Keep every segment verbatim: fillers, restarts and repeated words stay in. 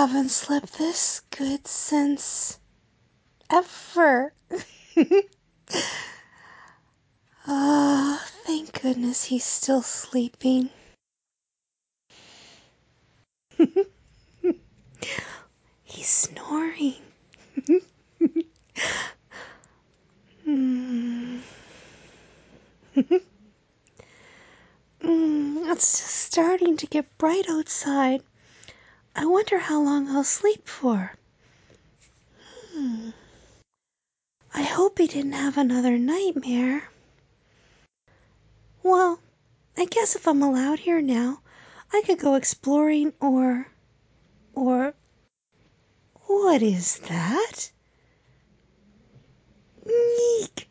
haven't slept this good since ever. Ah, oh, thank goodness he's still sleeping. He's snoring. mm. mm, it's just starting to get bright outside. I wonder how long I'll sleep for. Hmm. I hope he didn't have another nightmare. Well, I guess if I'm allowed here now, I could go exploring or... or... What is that? Eek!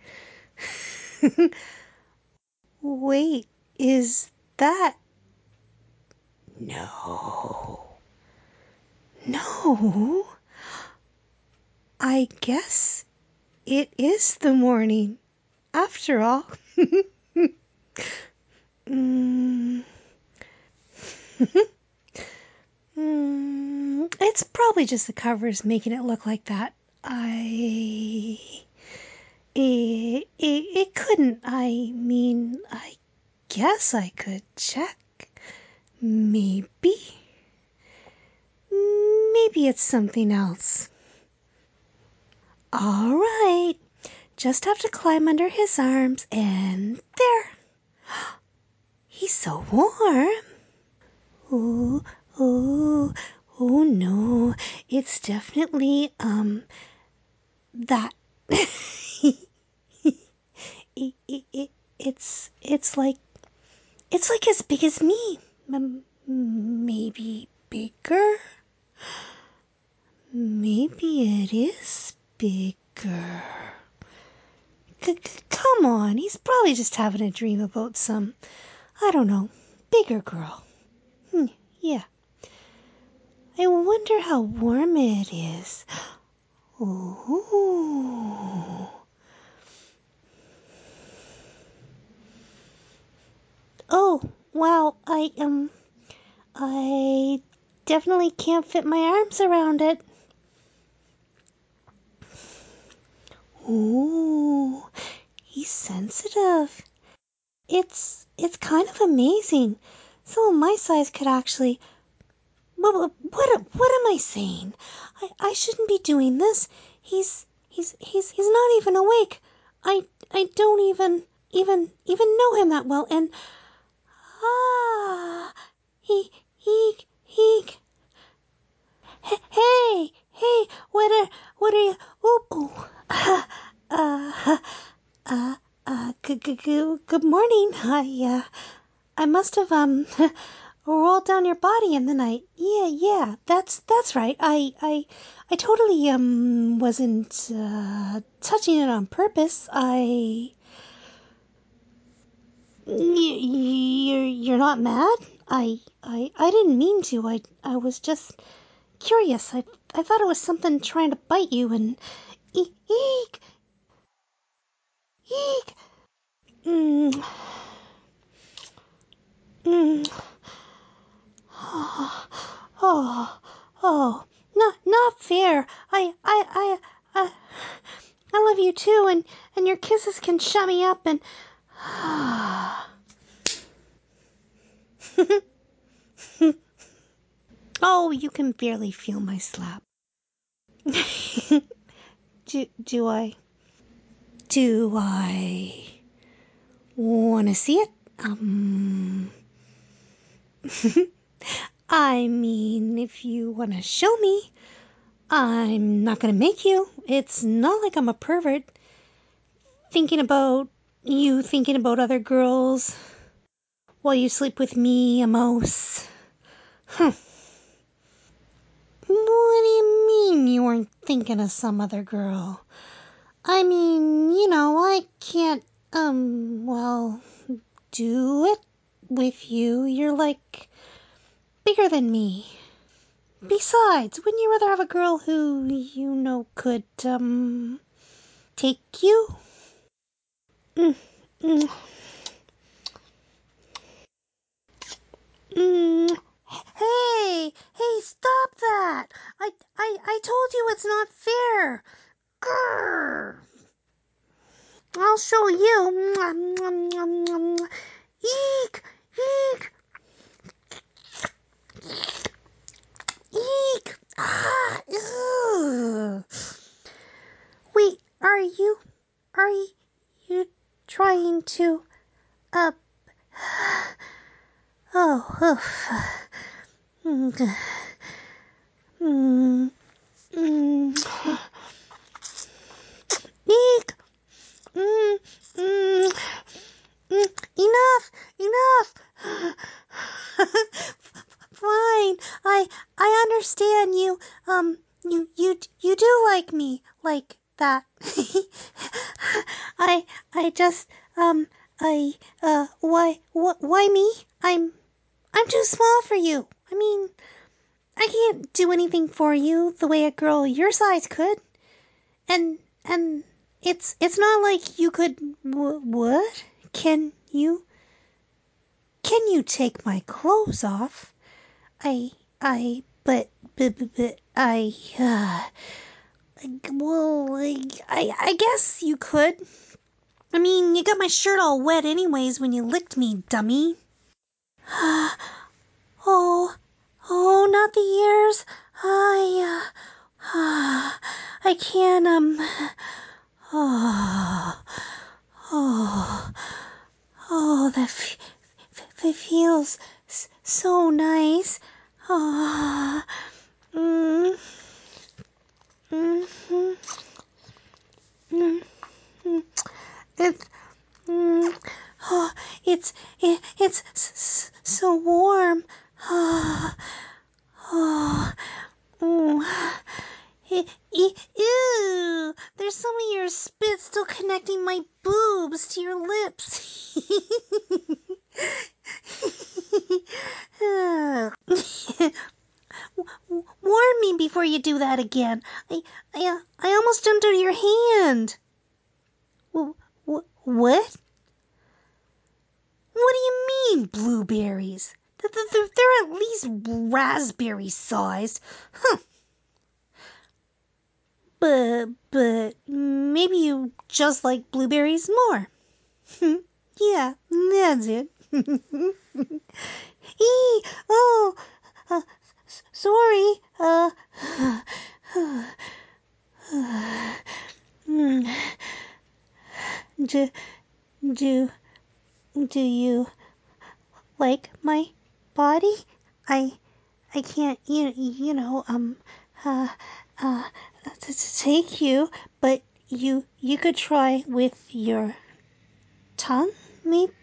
Wait, is that... No. No. I guess it is the morning, after all. mm. mm. It's probably just the covers making it look like that. I... It, it, it couldn't. I mean, I guess I could check. Maybe. Maybe it's something else. All right. Just have to climb under his arms and there. He's so warm. Oh, oh, oh no. It's definitely, um, that. it, it, it, it's, it's like, it's like as big as me. M- maybe bigger? Maybe it is bigger. C- c- come on, he's probably just having a dream about some, I don't know, bigger girl. Hmm, yeah. I wonder how warm it is. Ooh. Oh, wow, I, um, I definitely can't fit my arms around it. Ooh, he's sensitive. It's, it's kind of amazing. Someone my size could actually... What, what, what am I saying? I, I shouldn't be doing this. He's, he's, he's, he's not even awake. I, I don't even, even, even know him that well. And, ah, he, he, he, hey, hey, what are, what are you, oop, oh, uh, uh, uh, uh, good, good, good, good morning. I, uh, I must have, um, rolled down your body in the night. Yeah, yeah, that's, that's right. I, I, I totally, um, wasn't, uh, touching it on purpose. I, y- you're, you're not mad? I, I, I didn't mean to. I, I was just curious. I, I thought it was something trying to bite you and, eek, eek, eek. Mm, mm. Oh, oh, not, not fair. I, I, I, I, I love you too, and, and your kisses can shut me up and... Oh, you can barely feel my slap. do, do I? Do I want to see it? Um... I mean, if you want to show me, I'm not going to make you. It's not like I'm a pervert. Thinking about you thinking about other girls while you sleep with me, a mouse. Huh. What do you mean you weren't thinking of some other girl? I mean, you know, I can't, um, well, do it with you. You're like bigger than me. Besides, wouldn't you rather have a girl who, you know, could, um, take you? Mm, mm, mm. Hey, hey, stop that! going to, uh, oh, oof. Mm, mm, mm. Eek! Mm, mm, mm, enough! Enough! Fine. I I understand you. Um, you you you do like me like that. I I just um I uh why wh- why me? I'm I'm too small for you. I mean, I can't do anything for you the way a girl your size could. And and it's it's not like you could wh- what? Can you can you take my clothes off? I I but but but, but I uh well I, I I guess you could. I mean, you got my shirt all wet anyways when you licked me, dummy. oh, oh, not the ears. I, uh, I can't, um, oh, oh, oh, that f- f- f- feels s- so nice. Oh, mm, mm, mm, mm, mm. It's, mm, oh, it's, it, it's s- s- so warm. Oh, oh, oh. E- e- Ew! There's some of your spit still connecting my boobs to your lips. Warn me before you do that again. I, I, uh, I almost jumped out of your hand. Wh- wh- what? What do you mean, blueberries? Th- th- They're, they're at least raspberry sized. Huh. But, but maybe you just like blueberries more. Yeah, that's it. Eee, oh, uh, s- sorry. Uh, do, do, do you like my body? I, I can't, you, you know, um, uh, uh, to take you, but you, you could try with your tongue, maybe?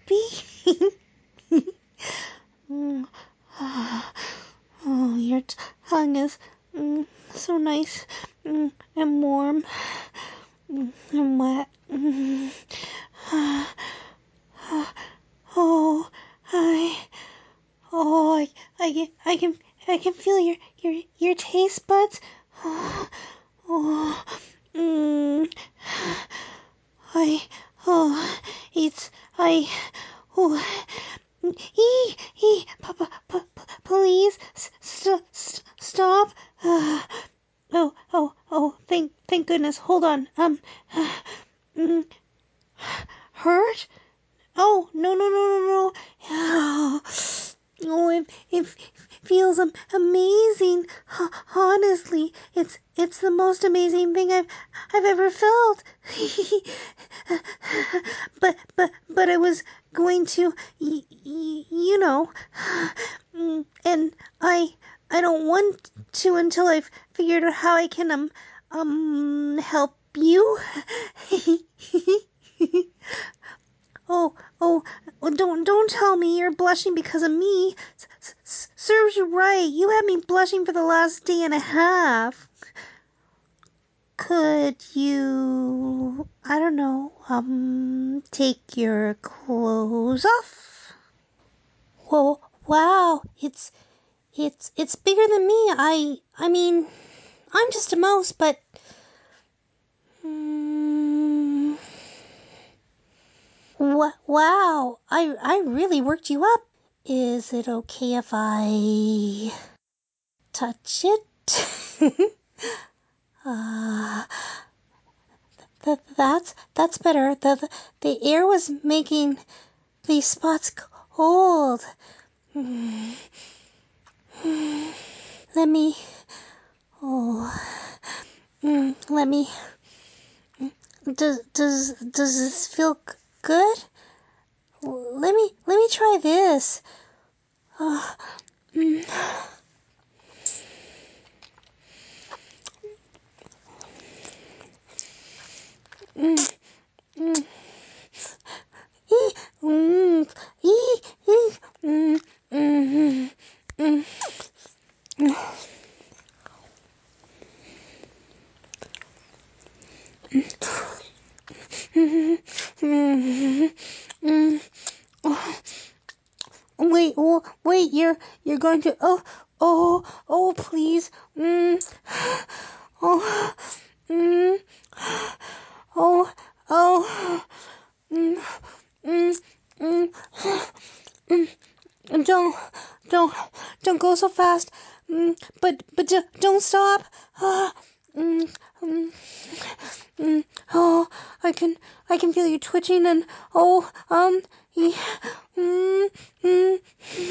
mm, ah, oh, your tongue is mm, so nice mm, and warm mm, and wet. Mm, ah, ah, oh, I, oh, I, I can, I can, I can feel your, your, your taste buds. Oh, oh, mm, I, oh, it's, I, oh, ee, ee, papa, p- p- please, st- st- stop. Uh, oh, oh, oh, thank, thank goodness. Hold on. Um, mm, hurt? Oh, no, no, no, no, no. Oh, it, it feels um, amazing. H- honestly, it's it's the most amazing thing I've I've ever felt. but but but I was going to, y- y- you know, mm, and I I don't want to until I've figured out how I can um um help you. Oh, oh, oh, don't, don't tell me you're blushing because of me. S- s- serves you right. You had me blushing for the last day and a half. Could you, I don't know, um, take your clothes off? Whoa, wow, it's, it's, it's bigger than me. I, I mean, I'm just a mouse, but, mm, wh- wow, I, I really worked you up. Is it okay if I touch it? uh, th- that's that's better. The, the the air was making these spots cold. Let me. Oh, mm, let me. Does does does this feel g- good? let me let me try this. Uh, mm. Mm, mm. Ee, mm, ee, ee, mm, mm, mm, mm. Wait, oh, wait, you're you're going to oh oh oh please. Mm. Oh. Mm. Oh. Oh. Mm. Mm. Mm. Mm. Don't don't don't go so fast. Mm. But but d- don't stop. Ah. Mm. Mm. Mm. Oh, I can I can feel you twitching and oh um yeah. Mm. Mm.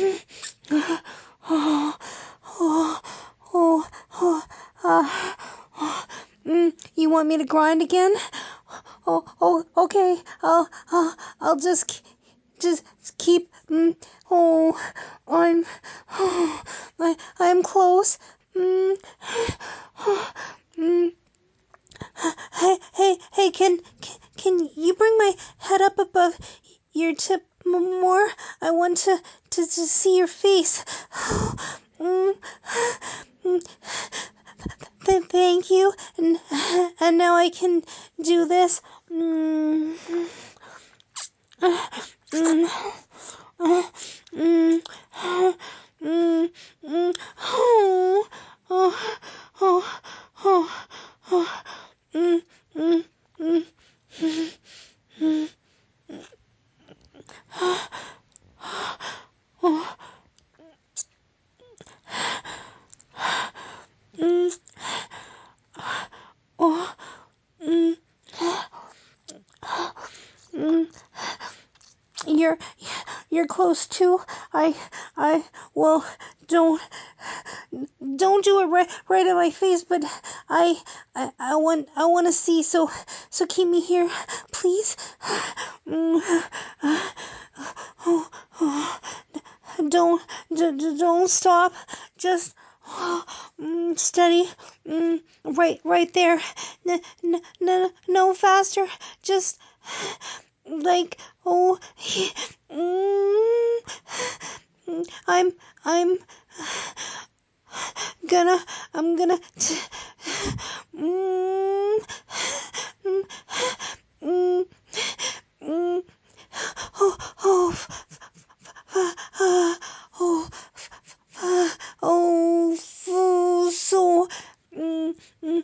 Oh, oh, oh, oh, uh, oh. Mm, you want me to grind again? Oh, oh, okay. I'll, I'll, I'll just, just keep. Mm, oh, I'm, oh, I, I'm close. Mm, mm. Hey, hey, hey! Can, can, can you bring my head up above your tip more? I want to, to, to see your face. Mm, mm, th- thank you. And, and now I can do this. Mm, mm, mm, mm, mm, oh, oh, oh, oh, oh, mm, mm, mm, mm, oh, mm, oh, mm, mm. You're you're close too. I I well don't don't do it right right in my face, but I I, I want I want to see, so so keep me here, please. Mm, oh, oh, don't d- d- don't stop. Just mm, steady. Mm, right right there. N- n- n- no faster. Just like oh. Mm, I'm I'm gonna I'm gonna t- mm, mm, mm, mm, oh oh f- f- uh, oh f- oh f- so mm, mm,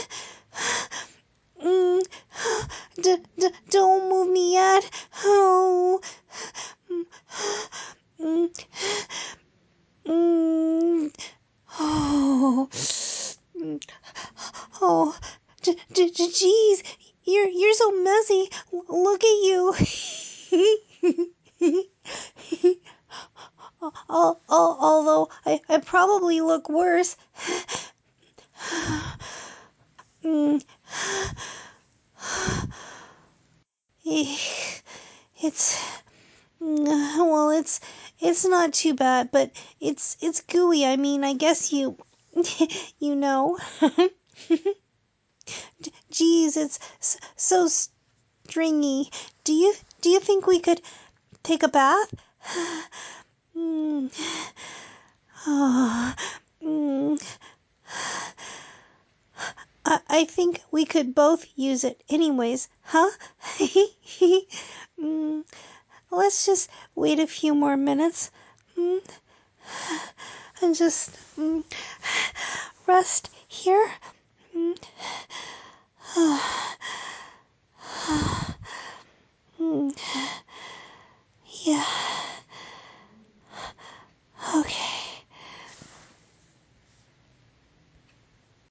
mm, d- d- don't move me yet. Oh mm, mm, mm, oh mm, oh j- j- j- jeez, you're you're so messy. L- look at you. Al- al- although I, I probably look worse. Mm, it's mm, well, it's it's not too bad, but it's it's gooey. I mean, I guess you you know. Geez, it's s- so stringy. Do you do you think we could take a bath? Mm. Oh, mm. I, I think we could both use it anyways, huh? mm. Let's just wait a few more minutes. Mm. And just mm, rest here. Mm.